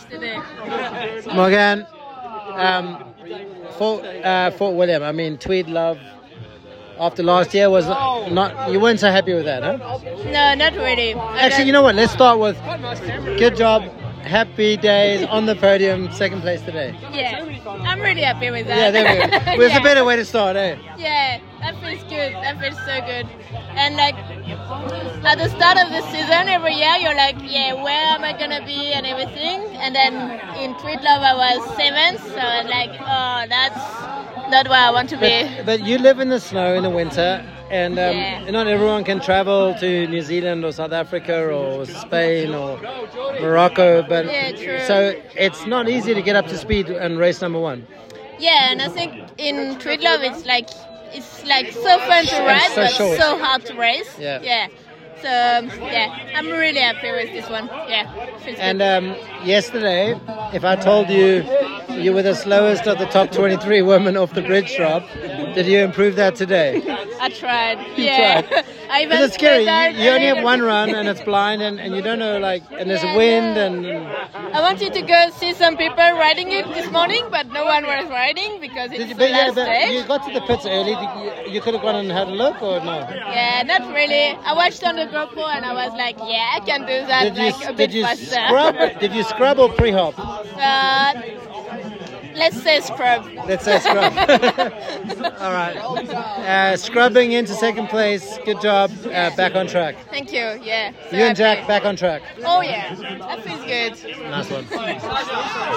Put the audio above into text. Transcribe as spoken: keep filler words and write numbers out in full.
today. Morgan, um, Fort, uh, Fort William, I mean, Tweed Love, after last year, was not, you weren't so happy with that, huh? No, not really. Actually, you know what? Let's start with good job, happy days on the podium, second place today. Yeah, I'm really happy with that. Yeah, there we go. Well, it's Yeah. a better way to start, eh? Yeah, that feels good. That feels so good. And like at the start of the season, every year you're like, yeah, where am I gonna be and everything. And then in Tweed Love I was seventh, so I was like, oh, that's not where I want to be. But, but you live in the snow in the winter, and um, Yeah. not everyone can travel to New Zealand or South Africa or Spain or Morocco. But Yeah, true. so it's not easy to get up to speed and race number one. Yeah, and I think in Tweed Love it's like it's like so fun to ride, so but short. so hard to race. Yeah. Yeah. So um, yeah, I'm really happy with this one. Yeah. Feels And good. um, yesterday, if I told you you were the slowest of the top twenty-three women off the bridge drop, did you improve that today? I tried. You Yeah. tried. I even Because it's scary. sped out You, you a only have little one bit. run, and it's blind, and, and you don't know, like, and there's Yeah, wind, no. and I wanted to go see some people riding it this morning, but no one was riding because it's Did you, the but yeah, last but day. you got to the pits early. Did you, you could have gone and had a look, or no? Yeah, not really. I watched on the GoPro and I was like, yeah, I can do that Did you like a did bit you faster. scrub? Did you scrub or pre-hop? Uh, let's say scrub. Let's say scrub. All right. Uh, scrubbing into second place. Good job. Uh, back on track. Thank you. Yeah. So You and Jack happy. back on track. Oh yeah, that feels good. Nice one.